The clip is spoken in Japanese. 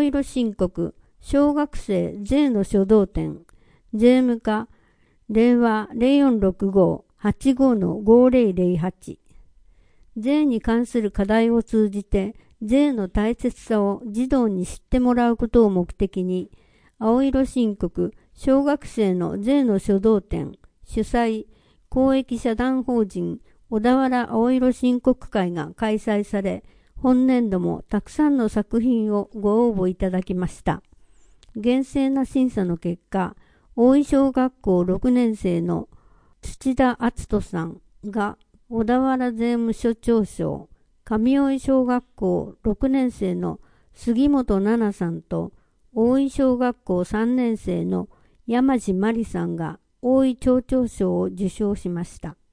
色申告、小学生税の書道展、税務課、令和0465-85-5008。税に関する課題を通じて、税の大切さを児童に知ってもらうことを目的に、青色申告、小学生の税の書道展、主催、公益社団法人小田原青色申告会が開催され、本年度もたくさんの作品をご応募いただきました。厳正な審査の結果、大井小学校6年生の土田篤人さんが小田原税務署長賞、上大井小学校6年生の杉本奈々さんと大井小学校3年生の山地真理さんが大井町長賞を受賞しました。